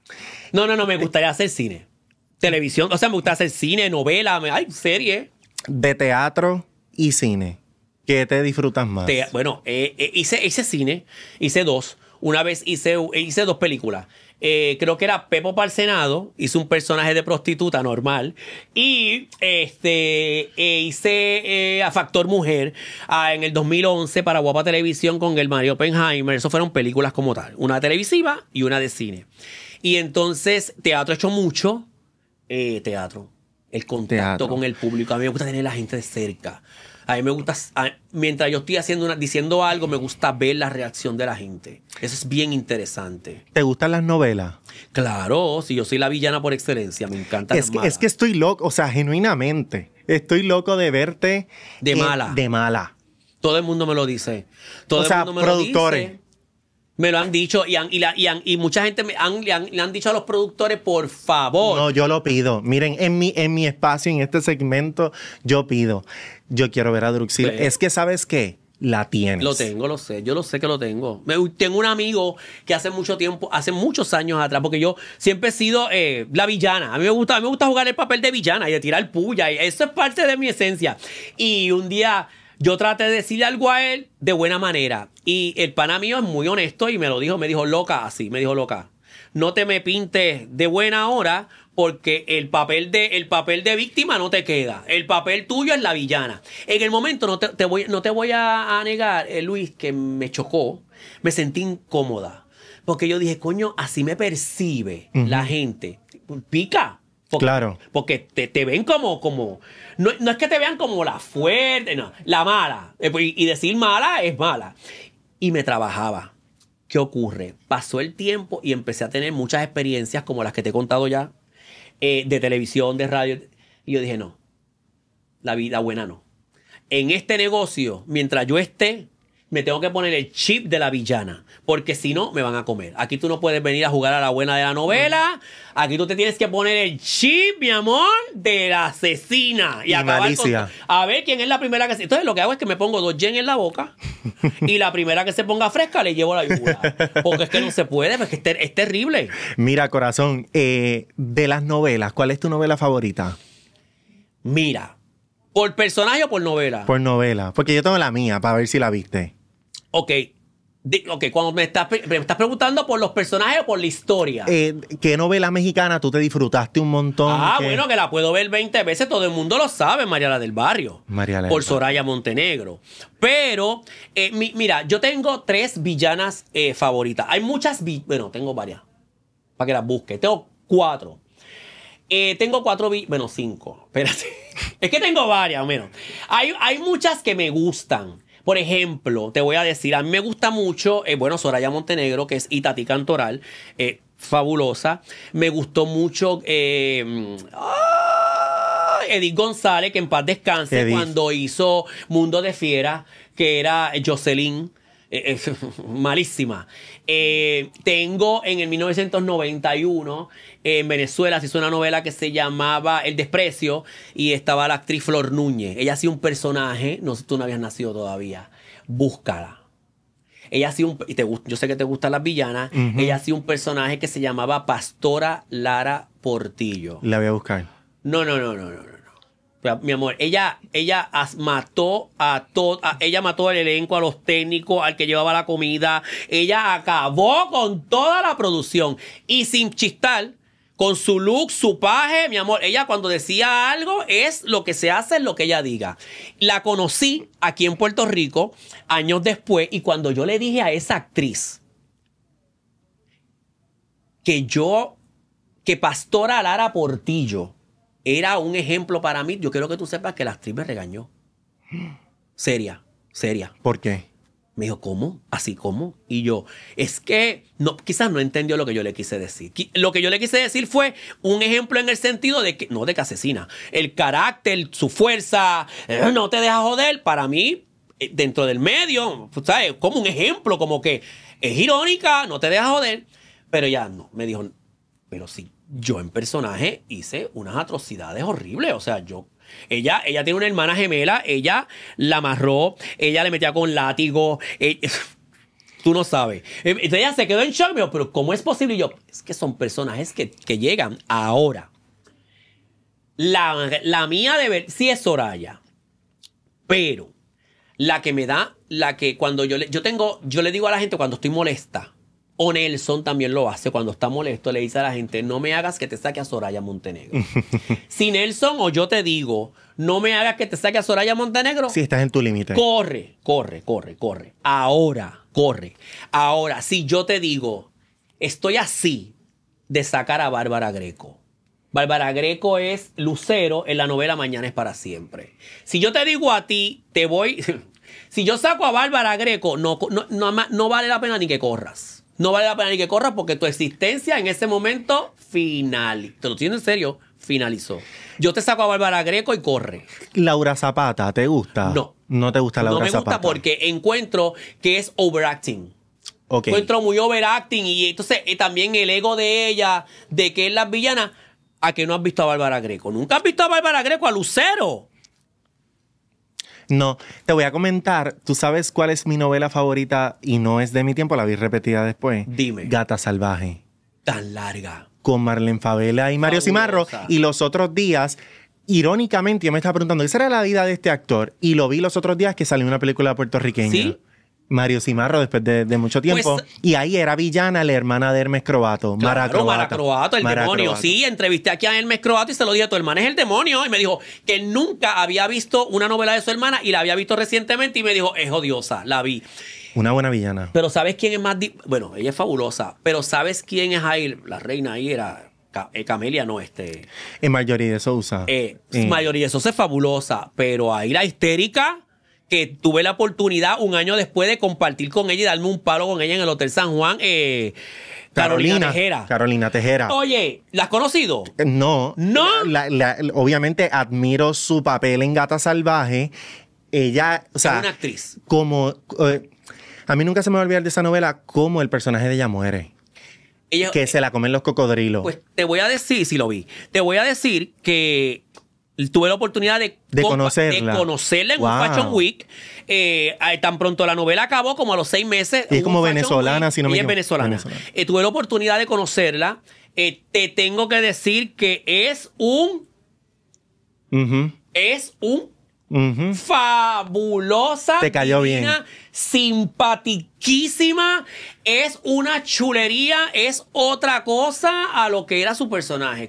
No, no, no, me gustaría hacer cine. Televisión, o sea, me gusta hacer cine, novela, hay serie. De teatro y cine, ¿qué te disfrutas más? Te, bueno, eh, eh, hice, hice cine, hice dos. Una vez hice, hice dos películas. Eh, creo que era Pepo para el Senado, hice un personaje de prostituta normal, y este eh, hice eh, a Factor Mujer ah, en el dos mil once para Guapa Televisión con el Mario Oppenheimer. Eso fueron películas como tal, una televisiva y una de cine. Y entonces teatro he hecho mucho, eh, teatro, el contacto teatro. Con el público. A mí me gusta tener a la gente de cerca. A mí me gusta, a, mientras yo estoy haciendo una, diciendo algo, me gusta ver la reacción de la gente. Eso es bien interesante. ¿Te gustan las novelas? Claro, si yo soy la villana por excelencia, me encanta. Es, que, es que estoy loco, o sea, genuinamente, estoy loco de verte de eh, mala. De mala. Todo el mundo me lo dice. Todo o el sea, mundo me productores. Lo dice. Me lo han dicho y, han, y, la, y, han, y mucha gente me han, le, han, le han dicho a los productores, por favor. No, yo lo pido. Miren, en mi, en mi espacio, en este segmento, yo pido. Yo quiero ver a Druxila. Pero, es que, ¿sabes qué? La tienes. Lo tengo, lo sé. Yo lo sé que lo tengo. Me, tengo un amigo que hace mucho tiempo, hace muchos años atrás, porque yo siempre he sido eh, la villana. A mí me gusta, a mí me gusta jugar el papel de villana y de tirar puya. Y eso es parte de mi esencia. Y un día yo traté de decirle algo a él de buena manera. Y el pana mío es muy honesto y me lo dijo, me dijo, loca, así, me dijo, loca, no te me pintes de buena hora porque el papel de, el papel de víctima no te queda. El papel tuyo es la villana. En el momento, no te, te voy, no te voy a, a negar, eh, Luis, que me chocó, me sentí incómoda. Porque yo dije, coño, así me percibe uh-huh. la gente. Pica. Porque, claro. Porque te, te ven como, como no, no es que te vean como la fuerte, no, la mala. Y, y decir mala es mala. Y me trabajaba. ¿Qué ocurre? Pasó el tiempo y empecé a tener muchas experiencias como las que te he contado ya, eh, de televisión, de radio. Y yo dije, no, la vida buena no. En este negocio, mientras yo esté, me tengo que poner el chip de la villana, porque si no, me van a comer. Aquí tú no puedes venir a jugar a la buena de la novela. Aquí tú te tienes que poner el chip, mi amor, de la asesina. Y, y acabar malicia. Con, a ver quién es la primera que se... Entonces lo que hago es que me pongo dos yen en la boca y la primera que se ponga fresca le llevo la yugular. Porque es que no se puede, porque es, ter es terrible. Mira, corazón, eh, de las novelas, ¿cuál es tu novela favorita? Mira, ¿por personaje o por novela? Por novela, porque yo tengo la mía, para ver si la viste. Ok, de, ok, cuando me estás, me estás preguntando por los personajes o por la historia. Eh, ¿Qué novela mexicana tú te disfrutaste un montón? Ah, que... bueno, que la puedo ver veinte veces, todo el mundo lo sabe, Mariala del Barrio. Mariala por del Soraya Montenegro. Pero, eh, mi, mira, yo tengo tres villanas eh, favoritas. Hay muchas, vi bueno, tengo varias, para que las busque. Tengo cuatro. Eh, tengo cuatro, vi bueno, cinco, espérate. Es que tengo varias, menos. Hay, hay muchas que me gustan. Por ejemplo, te voy a decir, a mí me gusta mucho, eh, bueno, Soraya Montenegro, que es Itatí Cantoral, eh, fabulosa. Me gustó mucho eh, ah, Edith González, que en paz descanse, Edith. Cuando hizo Mundo de Fiera, que era Jocelyn. Eh, eh, malísima. Eh, tengo en el mil novecientos noventa y uno eh, en Venezuela se hizo una novela que se llamaba El Desprecio y estaba la actriz Flor Núñez. Ella hacía un personaje, no sé, tú no habías nacido todavía. Búscala. Ella hacía un, y te, yo sé que te gustan las villanas. Uh-huh. Ella hacía un personaje que se llamaba Pastora Lara Portillo. La voy a buscar. No, no, no, no, no, no. Pero, mi amor, ella, ella as, mató a todo, ella mató al elenco, a los técnicos, al que llevaba la comida. Ella acabó con toda la producción. Y sin chistar, con su look, su paje, mi amor, ella cuando decía algo es lo que se hace, es lo que ella diga. La conocí aquí en Puerto Rico años después y cuando yo le dije a esa actriz que yo, que Pastora Lara Portillo era un ejemplo para mí, yo quiero que tú sepas que la actriz me regañó. Seria, seria. ¿Por qué? Me dijo, ¿cómo? ¿Así cómo? Y yo, es que no, quizás no entendió lo que yo le quise decir. Lo que yo le quise decir fue un ejemplo en el sentido de que, no de que asesina, el carácter, su fuerza, eh, no te deja joder. Para mí, dentro del medio, ¿sabes? Como un ejemplo, como que es irónica, no te deja joder. Pero ya no, me dijo, pero sí, yo en personaje hice unas atrocidades horribles. O sea, yo... Ella, ella tiene una hermana gemela, ella la amarró, ella le metía con látigo, ella, tú no sabes. Entonces ella se quedó en shock, me dijo, pero ¿cómo es posible? Y yo, es que son personajes que, que llegan ahora. La, la mía de ver, sí es Soraya, pero la que me da, la que cuando yo le, yo tengo, yo le digo a la gente cuando estoy molesta, o Nelson también lo hace cuando está molesto, le dice a la gente, no me hagas que te saque a Soraya Montenegro. Si Nelson o yo te digo, no me hagas que te saque a Soraya Montenegro. Si estás en tu límite. Corre, corre, corre, corre. Ahora, corre. Ahora, si yo te digo, estoy así de sacar a Bárbara Greco. Bárbara Greco es Lucero en la novela Mañana es para siempre. Si yo te digo a ti, te voy... Si yo saco a Bárbara Greco, no, no, no, no vale la pena ni que corras. No vale la pena ni que corras porque tu existencia en ese momento final, te lo estoy diciendo en serio, finalizó. Yo te saco a Bárbara Greco y corre. Laura Zapata, ¿te gusta? No. ¿No te gusta Laura Zapata? No me gusta porque encuentro que es overacting. Okay. Encuentro muy overacting y entonces eh, también el ego de ella, de que es la villana, a que no has visto a Bárbara Greco. Nunca has visto a Bárbara Greco, a Lucero. No, te voy a comentar, ¿tú sabes cuál es mi novela favorita? Y no es de mi tiempo, la vi repetida después. Dime. Gata Salvaje. Tan larga. Con Marlene Favela y Mario Cimarro. Y los otros días, irónicamente, yo me estaba preguntando, ¿qué será la vida de este actor? Y lo vi los otros días que salió una película puertorriqueña. ¿Sí? Mario Cimarro, después de, de mucho tiempo. Pues, y ahí era villana la hermana de Hermes Croato. Claro, Mara Croato. Mara Croato, el Mara demonio. Croato. Sí, entrevisté aquí a Hermes Croato y se lo dije, tu hermana es el demonio. Y me dijo que él nunca había visto una novela de su hermana y la había visto recientemente y me dijo, es odiosa, la vi. Una buena villana. Pero ¿sabes quién es más? Di- bueno, ella es fabulosa, pero ¿sabes quién es ahí? La reina ahí era... Camelia, no, este... En Marjorie de Sousa. Eh, eh. Marjorie de Sousa es fabulosa, pero ahí la histérica... que tuve la oportunidad un año después de compartir con ella y darme un palo con ella en el Hotel San Juan, eh, Carolina, Carolina Tejera. Carolina Tejera. Oye, ¿la has conocido? No. ¿No? La, la, obviamente admiro su papel en Gata Salvaje. Ella, o sea... Es una actriz. Como... Eh, a mí nunca se me va a olvidar de esa novela cómo el personaje de ella muere. Ella, que se la comen los cocodrilos. Pues te voy a decir, si lo vi, te voy a decir que... Tuve la oportunidad de, de conocerla. De conocerla en wow. un Fashion Week. Eh, tan pronto la novela acabó, como a los seis meses. Y es como venezolana, Week, si no me ella equivoco. es venezolana. venezolana. Eh, tuve la oportunidad de conocerla. Eh, te tengo que decir que es un... Uh-huh. Es un... Uh-huh. Fabulosa. Te cayó divina, bien. Simpatiquísima. Es una chulería. Es otra cosa a lo que era su personaje.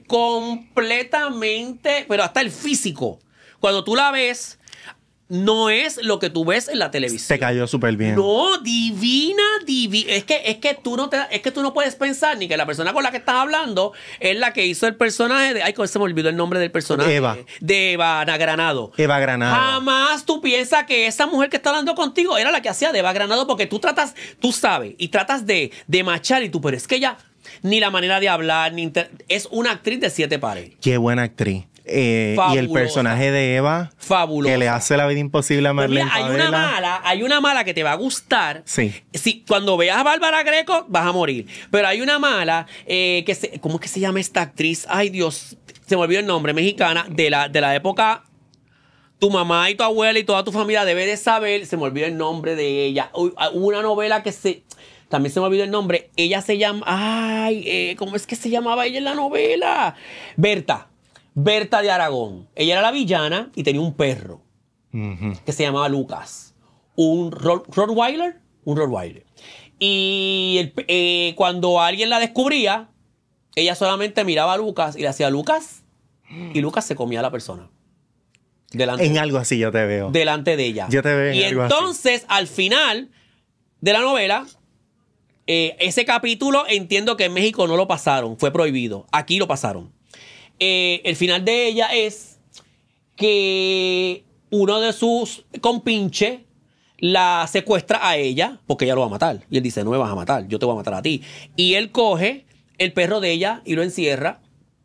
Completamente. Pero hasta el físico. Cuando tú la ves, no es lo que tú ves en la televisión. Te cayó súper bien. No, divina, divina. Es que, es que tú no te, es que tú no puedes pensar ni que la persona con la que estás hablando es la que hizo el personaje de. Ay, se me olvidó el nombre del personaje. Eva. De Eva Granado. Eva Granado. Jamás tú piensas que esa mujer que está hablando contigo era la que hacía de Eva Granado, porque tú tratas, tú sabes, y tratas de, de machar y tú, pero es que ella, ni la manera de hablar, ni inter... es una actriz de siete pares. Qué buena actriz. Eh, y el personaje de Eva, fabulosa, que le hace la vida imposible a Marlene pues mira, hay Favela. una mala, hay una mala que te va a gustar. Sí. Si, cuando veas a Bárbara Greco, vas a morir. Pero hay una mala, eh, que se, ¿cómo es que se llama esta actriz? Ay, Dios, se me olvidó el nombre, mexicana, de la, de la época. Tu mamá y tu abuela y toda tu familia debe de saber, se me olvidó el nombre de ella. Hubo una novela que se... También se me olvidó el nombre. Ella se llama... Ay, eh, ¿cómo es que se llamaba ella en la novela? Berta. Berta de Aragón. Ella era la villana y tenía un perro uh-huh. que se llamaba Lucas. Un Rottweiler. Un Rottweiler. Y el, eh, cuando alguien la descubría, ella solamente miraba a Lucas y le hacía Lucas. Y Lucas se comía a la persona. Delante, en algo así yo te veo. Delante de ella. Yo te veo en y algo entonces, así. Al final de la novela... Eh, ese capítulo entiendo que en México no lo pasaron, fue prohibido. Aquí lo pasaron. Eh, el final de ella es que uno de sus compinches la secuestra a ella porque ella lo va a matar. Y él dice, no me vas a matar, yo te voy a matar a ti. Y él coge el perro de ella y lo encierra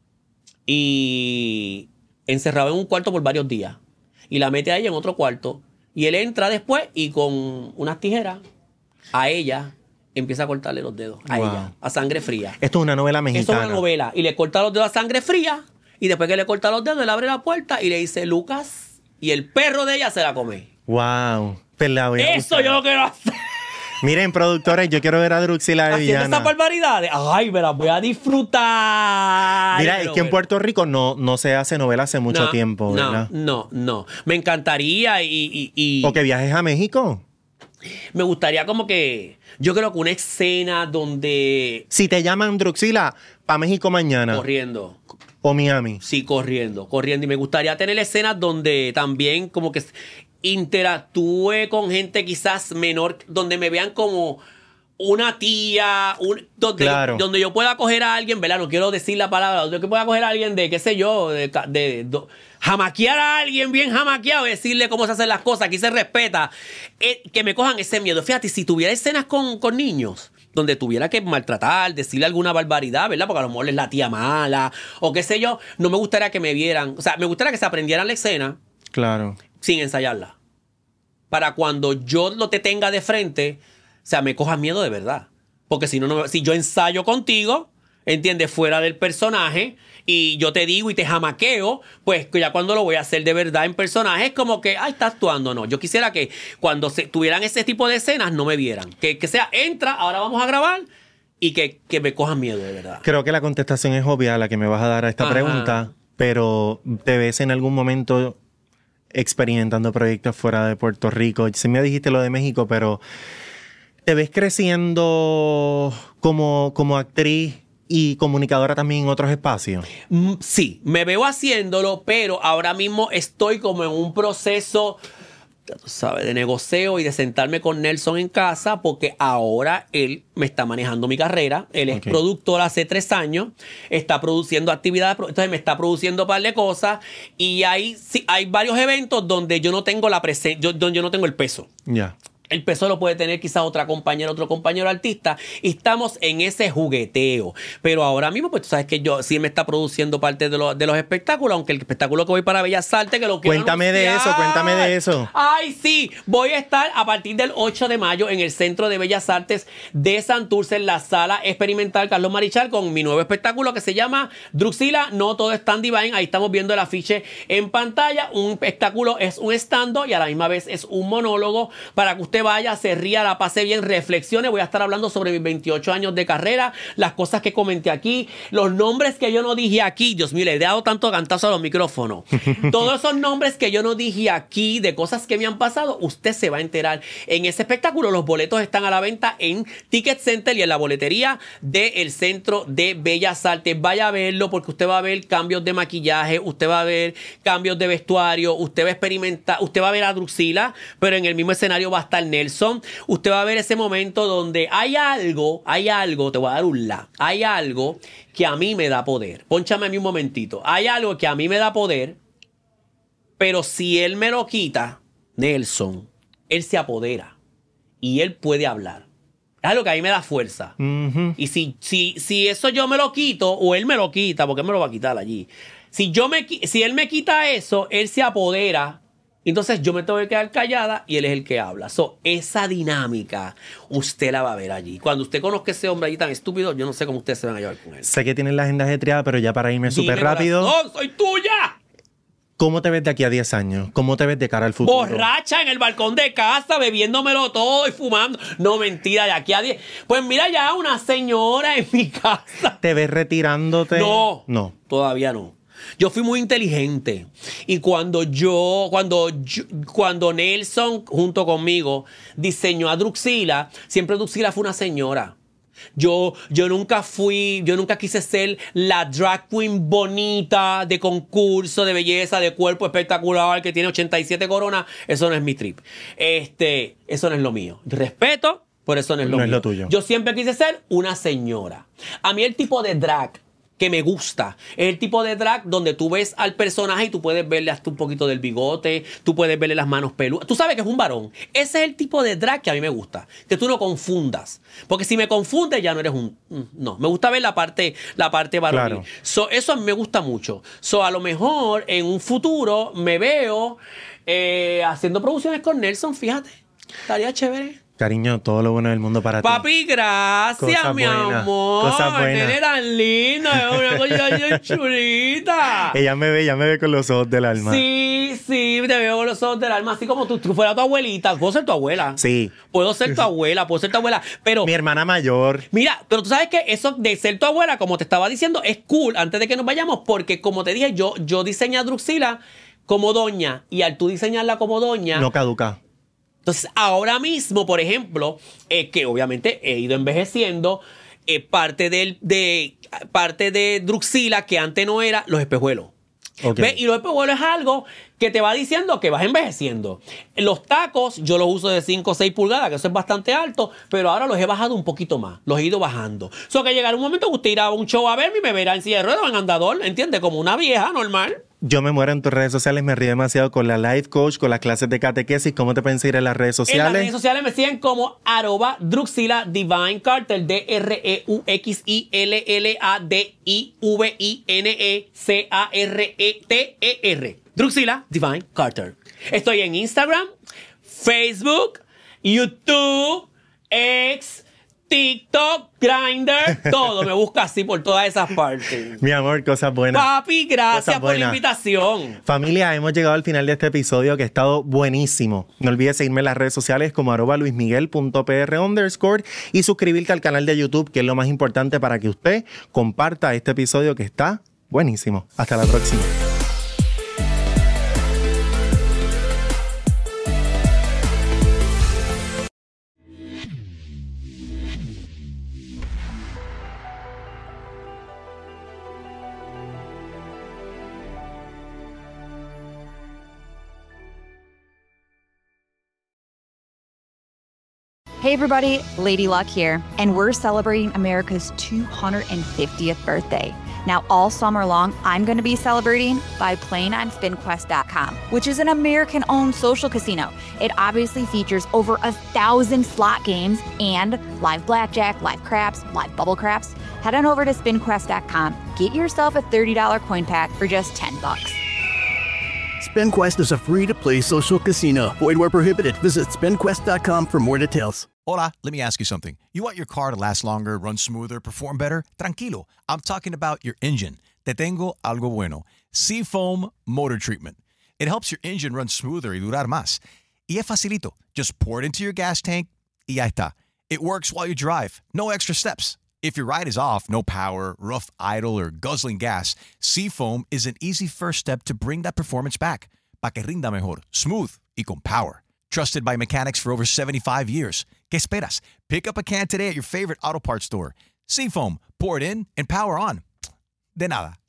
y encerrado en un cuarto por varios días. Y la mete a ella en otro cuarto. Y él entra después y con unas tijeras a ella... empieza a cortarle los dedos a wow. ella, a sangre fría. Esto es una novela mexicana. Esto es una novela. Y le corta los dedos a sangre fría. Y después que le corta los dedos, él abre la puerta y le dice Lucas. Y el perro de ella se la come. Wow. Pues la voy a Eso buscar. yo lo quiero hacer. Miren, productores, yo quiero ver a Druxila de Haciendo villana. estas barbaridades. Ay, me las voy a disfrutar. Mira, es que en Puerto Rico no, no se hace novela hace mucho no, tiempo, ¿verdad? No, no, no. Me encantaría y, y, y... O que viajes a México. Me gustaría como que... Yo creo que una escena donde... Si te llaman Druxila, para México mañana. Corriendo. O Miami. Sí, corriendo, corriendo. Y me gustaría tener escenas donde también como que interactúe con gente quizás menor, donde me vean como una tía, un, donde, claro. yo, donde yo pueda coger a alguien, ¿verdad? No quiero decir la palabra, donde yo pueda coger a alguien de, qué sé yo, de, de, de, de jamaquear a alguien bien jamaqueado y decirle cómo se hacen las cosas, aquí se respeta, eh, que me cojan ese miedo. Fíjate, si tuviera escenas con, con niños, donde tuviera que maltratar, decirle alguna barbaridad, ¿verdad? Porque a lo mejor es la tía mala, o qué sé yo, no me gustaría que me vieran, o sea, me gustaría que se aprendieran la escena. Claro. Sin ensayarla. Para cuando yo lo te tenga de frente, o sea, me cojas miedo de verdad. Porque si no, no si yo ensayo contigo, ¿entiendes? Fuera del personaje, y yo te digo y te jamaqueo, pues ya cuando lo voy a hacer de verdad en personaje, es como que, ay, está actuando. No, yo quisiera que cuando se tuvieran ese tipo de escenas, no me vieran. Que, que sea, entra, ahora vamos a grabar, y que, que me cojan miedo de verdad. Creo que la contestación es obvia, la que me vas a dar a esta Ajá. pregunta, pero ¿te ves en algún momento experimentando proyectos fuera de Puerto Rico? Sí me dijiste lo de México, pero ¿te ves creciendo como, como actriz y comunicadora también en otros espacios? Sí, me veo haciéndolo, pero ahora mismo estoy como en un proceso, tú sabes, de negocio y de sentarme con Nelson en casa, porque ahora él me está manejando mi carrera. Él es okay. productor hace tres años, está produciendo actividades, entonces me está produciendo un par de cosas, y hay, sí, hay varios eventos donde yo no tengo la presencia, donde yo no tengo el peso. Ya. Yeah. El peso lo puede tener quizás otra compañera, otro compañero artista, y estamos en ese jugueteo. Pero ahora mismo, pues tú sabes que yo sí me está produciendo parte de, lo, de los espectáculos, aunque el espectáculo que voy para Bellas Artes, que lo quiero Cuéntame anunciar. de eso, cuéntame de eso. Ay, sí, voy a estar a partir del ocho de mayo en el Centro de Bellas Artes de Santurce, en la Sala Experimental Carlos Marichal, con mi nuevo espectáculo que se llama Druxila, no todo es tan divine. Ahí estamos viendo el afiche en pantalla. Un espectáculo es un stand-up y a la misma vez es un monólogo para que usted vaya, se ría, la pase bien, reflexione. Voy a estar hablando sobre mis veintiocho años de carrera, las cosas que comenté aquí, los nombres que yo no dije aquí. Dios mío, le he dado tanto cantazo a los micrófonos. Todos esos nombres que yo no dije aquí, de cosas que me han pasado, usted se va a enterar en ese espectáculo. Los boletos están a la venta en Ticket Center y en la boletería del Centro de Bellas Artes. Vaya a verlo, porque usted va a ver cambios de maquillaje, usted va a ver cambios de vestuario, usted va a experimentar, usted va a ver a Druxila, pero en el mismo escenario va a estar Nelson. Usted va a ver ese momento donde hay algo, hay algo, te voy a dar un la, hay algo que a mí me da poder. Pónchame a mí un momentito. Hay algo que a mí me da poder, pero si él me lo quita, Nelson, él se apodera y él puede hablar. Es algo que a mí me da fuerza. Uh-huh. Y si, si, si eso yo me lo quito, o él me lo quita, porque él me lo va a quitar allí, Si, yo me, qui- si él me quita eso, él se apodera. Entonces yo me tengo que quedar callada y él es el que habla. So, esa dinámica usted la va a ver allí. Cuando usted conozca a ese hombre allí tan estúpido, yo no sé cómo ustedes se van a llevar con él. Sé que tienes la agenda ajetreada, pero ya para irme súper Dime, rápido. corazón, ¡soy tuya! ¿Cómo te ves de aquí a diez años? ¿Cómo te ves de cara al futuro? Borracha en el balcón de casa, bebiéndomelo todo y fumando. No, mentira, de aquí a diez. Pues mira, ya una señora en mi casa. ¿Te ves retirándote? No, No. todavía no. Yo fui muy inteligente y cuando yo, cuando yo- cuando Nelson junto conmigo diseñó a Druxila, siempre Druxila fue una señora. Yo, yo nunca fui, yo nunca quise ser la drag queen bonita de concurso, de belleza, de cuerpo espectacular que tiene ochenta y siete coronas. Eso no es mi trip. Este, eso no es lo mío. Respeto, pero eso no es lo No mío. es lo tuyo. Yo siempre quise ser una señora. A mí el tipo de drag que me gusta es el tipo de drag donde tú ves al personaje y tú puedes verle hasta un poquito del bigote, tú puedes verle las manos peludas. Tú sabes que es un varón. Ese es el tipo de drag que a mí me gusta. Que tú no confundas. Porque si me confundes ya no eres un... No, me gusta ver la parte, la parte varonil. Claro. So, eso a mí me gusta mucho. So, a lo mejor en un futuro me veo eh, haciendo producciones con Nelson, fíjate. Estaría chévere. Cariño, todo lo bueno del mundo para ti. Papi, gracias, Cosas mi buenas, amor. cosas buenas. Nene tan lindo, es una cosa bien chulita. Ella me ve, ella me ve con los ojos del alma. Sí, sí, te veo con los ojos del alma, así como tú, tú fueras tu abuelita. Puedo ser tu abuela. Sí. Puedo ser tu abuela, puedo ser tu abuela. Pero, Mi hermana mayor. mira, pero tú sabes que eso de ser tu abuela, como te estaba diciendo, es cool antes de que nos vayamos, porque como te dije, yo, yo diseñé a Druxila como doña, y al tú diseñarla como doña. No caduca. Entonces, ahora mismo, por ejemplo, eh, que obviamente he ido envejeciendo, eh, parte, del, de, parte de Druxila, que antes no era, los espejuelos. Ok. ¿Ves? Y los espejuelos es algo que te va diciendo que vas envejeciendo. Los tacos, yo los uso de cinco o seis pulgadas, que eso es bastante alto, pero ahora los he bajado un poquito más. Los he ido bajando. So que llegará un momento que usted irá a un show a verme y me verá en silla de ruedas o en andador, ¿entiendes? Como una vieja normal. Yo me muero en tus redes sociales, me río demasiado con la life coach, con las clases de catequesis. ¿Cómo te pueden seguir en las redes En las sociales? redes sociales me siguen como arroba Druxila Divine Carter, D R E U X I L L A D I V I N E C A R E T E R. Druxila Divine Carter. Estoy en Instagram, Facebook, YouTube, X, TikTok, Grindr, todo. Me busca así por todas esas partes. Mi amor, cosas buenas. Papi, gracias Cosas por la buenas. invitación. Familia, hemos llegado al final de este episodio que ha estado buenísimo. No olvides seguirme en las redes sociales como arroba luismiguel.pr underscore y suscribirte al canal de YouTube, que es lo más importante para que usted comparta este episodio que está buenísimo. Hasta la próxima. Hey everybody, Lady Luck here, and we're celebrating America's two hundred fiftieth birthday. Now, all summer long, I'm going to be celebrating by playing on spin quest dot com, which is an American-owned social casino. It obviously features over a thousand slot games and live blackjack, live craps, live bubble craps. Head on over to spin quest dot com, get yourself a thirty dollars coin pack for just ten bucks. SpinQuest is a free-to-play social casino. Void where prohibited. Visit spin quest dot com for more details. Hola, let me ask you something. You want your car to last longer, run smoother, perform better? Tranquilo. I'm talking about your engine. Te tengo algo bueno. Seafoam Motor Treatment. It helps your engine run smoother y durar más. Y es facilito. Just pour it into your gas tank y ya está. It works while you drive. No extra steps. If your ride is off, no power, rough idle, or guzzling gas, Seafoam is an easy first step to bring that performance back. Pa que rinda mejor, smooth y con power. Trusted by mechanics for over seventy-five years. ¿Qué esperas? Pick up a can today at your favorite auto parts store. Seafoam, pour it in and power on. De nada.